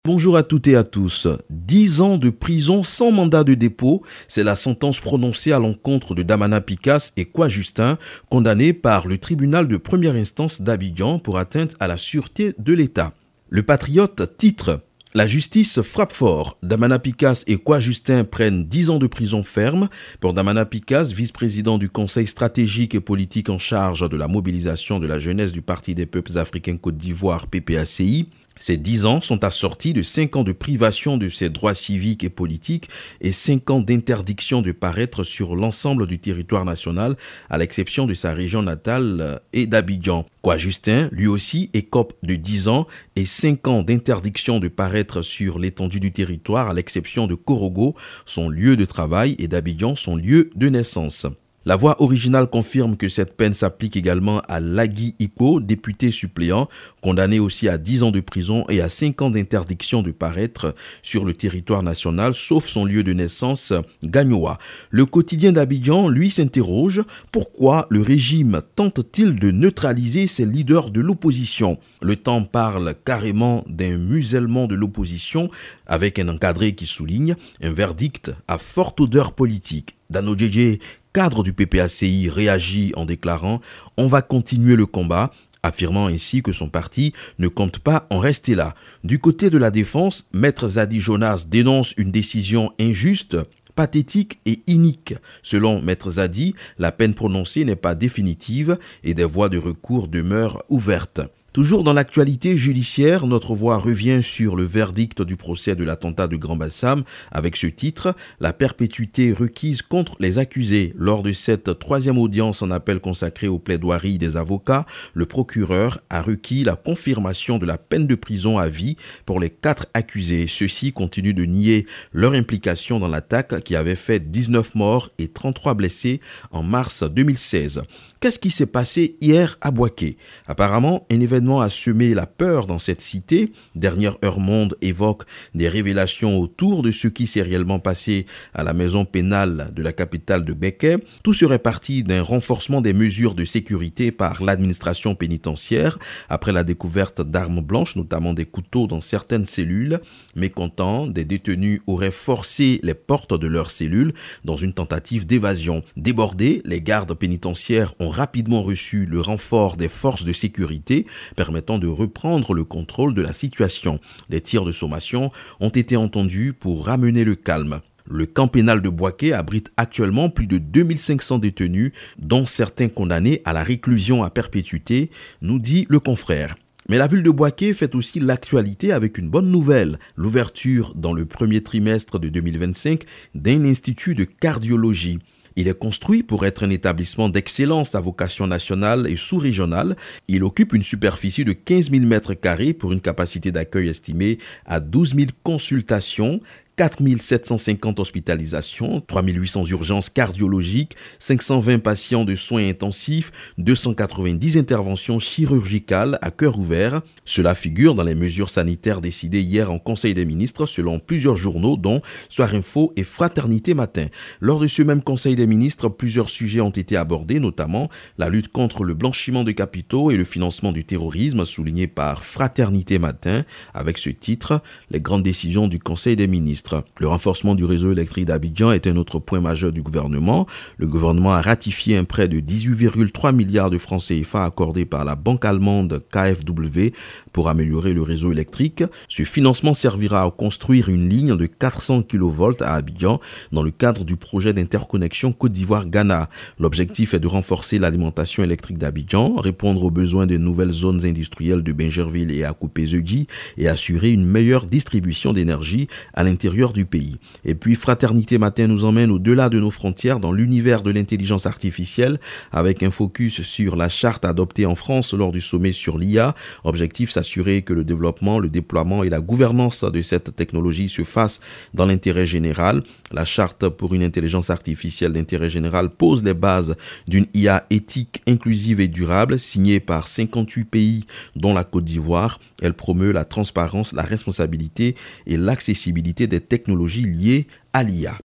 Bonjour à toutes et à tous. 10 ans de prison sans mandat de dépôt, c'est la sentence prononcée à l'encontre de Damana Picasse et Kwa Justin, condamnés par le tribunal de première instance d'Abidjan pour atteinte à la sûreté de l'État. Le Patriote titre « La justice frappe fort. Damana Picasse et Kwa Justin prennent 10 ans de prison ferme ». Pour Damana Picasse, vice-président du Conseil stratégique et politique en charge de la mobilisation de la jeunesse du Parti des peuples africains Côte d'Ivoire, PPACI, ces 10 ans sont assortis de 5 ans de privation de ses droits civiques et politiques et 5 ans d'interdiction de paraître sur l'ensemble du territoire national, à l'exception de sa région natale et d'Abidjan. Kwa Justin, lui aussi, écope de 10 ans et 5 ans d'interdiction de paraître sur l'étendue du territoire, à l'exception de Korogo, son lieu de travail, et d'Abidjan, son lieu de naissance. La voix originale confirme que cette peine s'applique également à Lagui Iko, député suppléant, condamné aussi à 10 ans de prison et à 5 ans d'interdiction de paraître sur le territoire national, sauf son lieu de naissance, Gagnoa. Le quotidien d'Abidjan, lui, s'interroge « Pourquoi le régime tente-t-il de neutraliser ses leaders de l'opposition ?» Le Temps parle carrément d'un musellement de l'opposition, avec un encadré qui souligne un verdict à forte odeur politique. Dano Djedje, cadre du PPACI, réagit en déclarant « On va continuer le combat », affirmant ainsi que son parti ne compte pas en rester là. Du côté de la défense, Maître Zadi Jonas dénonce une décision injuste, pathétique et inique. Selon Maître Zadi, la peine prononcée n'est pas définitive et des voies de recours demeurent ouvertes. Toujours dans l'actualité judiciaire, notre voix revient sur le verdict du procès de l'attentat de Grand Bassam avec ce titre « La perpétuité requise contre les accusés ». Lors de cette troisième audience en appel consacrée aux plaidoiries des avocats, le procureur a requis la confirmation de la peine de prison à vie pour les 4 accusés. Ceux-ci continuent de nier leur implication dans l'attaque qui avait fait 19 morts et 33 blessés en mars 2016. Qu'est-ce qui s'est passé hier à Bouaké? Apparemment, un événement a semé la peur dans cette cité. Dernière Heure Monde évoque des révélations autour de ce qui s'est réellement passé à la maison pénale de la capitale de Béké. Tout serait parti d'un renforcement des mesures de sécurité par l'administration pénitentiaire après la découverte d'armes blanches, notamment des couteaux dans certaines cellules. Mécontents, des détenus auraient forcé les portes de leurs cellules dans une tentative d'évasion. Débordés, les gardes pénitentiaires ont rapidement reçu le renfort des forces de sécurité permettant de reprendre le contrôle de la situation. Des tirs de sommation ont été entendus pour ramener le calme. Le camp pénal de Bouaké abrite actuellement plus de 2500 détenus, dont certains condamnés à la réclusion à perpétuité, nous dit le confrère. Mais la ville de Bouaké fait aussi l'actualité avec une bonne nouvelle, l'ouverture dans le premier trimestre de 2025 d'un institut de cardiologie. Il est construit pour être un établissement d'excellence à vocation nationale et sous-régionale. Il occupe une superficie de 15 000 m² pour une capacité d'accueil estimée à 12 000 consultations, 4 750 hospitalisations, 3 800 urgences cardiologiques, 520 patients de soins intensifs, 290 interventions chirurgicales à cœur ouvert. Cela figure dans les mesures sanitaires décidées hier en Conseil des ministres selon plusieurs journaux dont Soir Info et Fraternité Matin. Lors de ce même Conseil des ministres, plusieurs sujets ont été abordés, notamment la lutte contre le blanchiment de capitaux et le financement du terrorisme, souligné par Fraternité Matin avec ce titre « Les grandes décisions du Conseil des ministres ». Le renforcement du réseau électrique d'Abidjan est un autre point majeur du gouvernement. Le gouvernement a ratifié un prêt de 18,3 milliards de francs CFA accordé par la banque allemande KfW pour améliorer le réseau électrique. Ce financement servira à construire une ligne de 400 kV à Abidjan dans le cadre du projet d'interconnexion Côte d'Ivoire-Ghana. L'objectif est de renforcer l'alimentation électrique d'Abidjan, répondre aux besoins des nouvelles zones industrielles de Bingerville et Akupé-Zedji et assurer une meilleure distribution d'énergie à l'intérieur du pays. Et puis Fraternité Matin nous emmène au-delà de nos frontières dans l'univers de l'intelligence artificielle avec un focus sur la charte adoptée en France lors du sommet sur l'IA. Objectif s'assurer que le développement, le déploiement et la gouvernance de cette technologie se fassent dans l'intérêt général. La charte pour une intelligence artificielle d'intérêt général pose les bases d'une IA éthique, inclusive et durable signée par 58 pays dont la Côte d'Ivoire. Elle promeut la transparence, la responsabilité et l'accessibilité des technologies liées à l'IA.